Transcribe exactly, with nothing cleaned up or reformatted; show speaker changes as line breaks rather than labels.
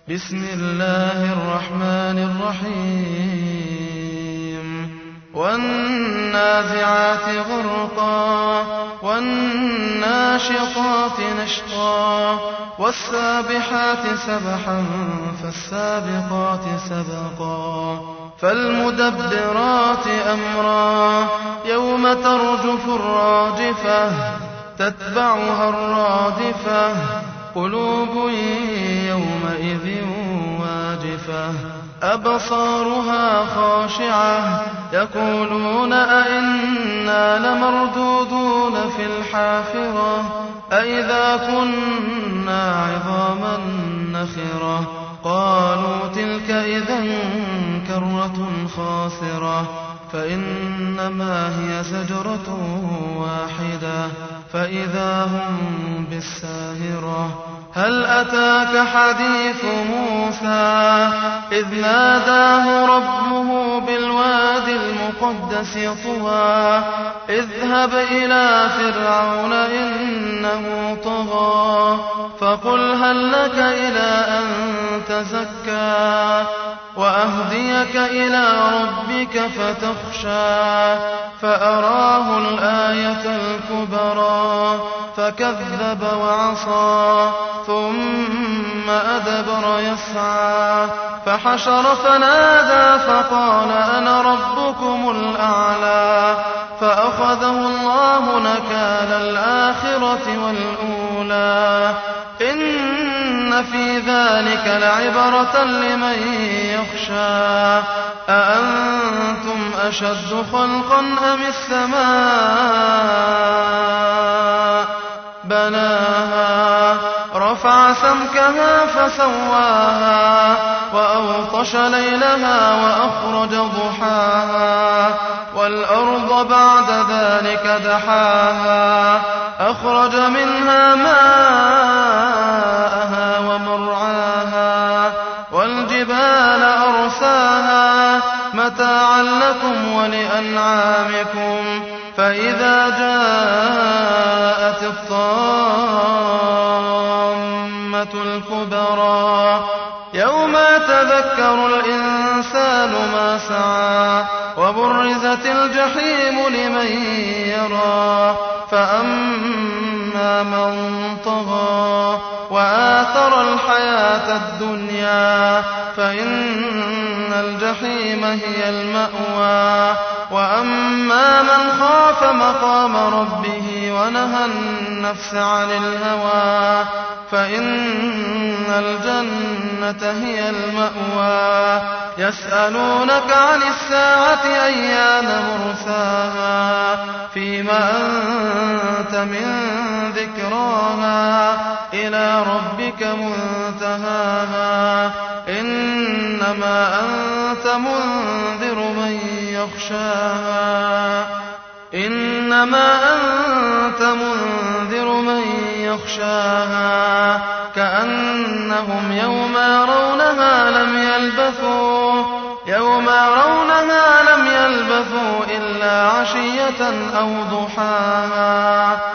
بسم الله الرحمن الرحيم والنازعات غرقا والناشطات نشطا والسابحات سبحا فالسابقات سبقا فالمدبرات أمرا يوم ترجف الراجفة تتبعها الرادفة قلوب يومئذ واجفة أبصارها خاشعة يقولون أئنا لمردودون في الحافرة أئذا كنا عظاما نخرة قالوا تلك إذا كرة خاسرة فإنما هي زجرة واحدة فإذا هم بالساهرة هل أتاك حديث موسى إذ ناداه ربه بالوادي المقدس طوى اذهب إلى فرعون إنه طغى فقل هل لك إلى أن تزكى وأهديك إلى ربك فتخشى فأراه الآية الكبرى فكذب وعصى ثم أدبر يسعى فحشر فنادى فقال أنا ربكم الأعلى فأخذه الله نكال الآخرة والأولى إن في ذلك لعبرة لمن يخشى أأنتم أشد خلقا أم السماء بناها رفع سمكها فسواها وأغطش ليلها وأخرج ضحاها والأرض بعد ذلك دحاها أخرج منها ماءها ومرعاها والجبال أرساها متاعا لكم ولأنعامكم فإذا جاءت الطامة الكبرى يوم يتذكر الإنسان ما سعى وبرزت الجحيم لمن يرى فأما من طغى وآثر الحياة الدنيا فإن الجحيم هي المأوى وأما من خاف مقام ربه ونهى النفس عن الهوى فإن الجنة هي المأوى يسألونك عن الساعة أيان مرساها فيما أنت من ذكراها إلى ربك منتهاها إنما أنت منذر من يخشاها إنما أنت منذر من يخشاها كأنهم يوم يرونها لم يلبثوا يوم يرونها لم يلبثوا إلا عشية أو ضحاها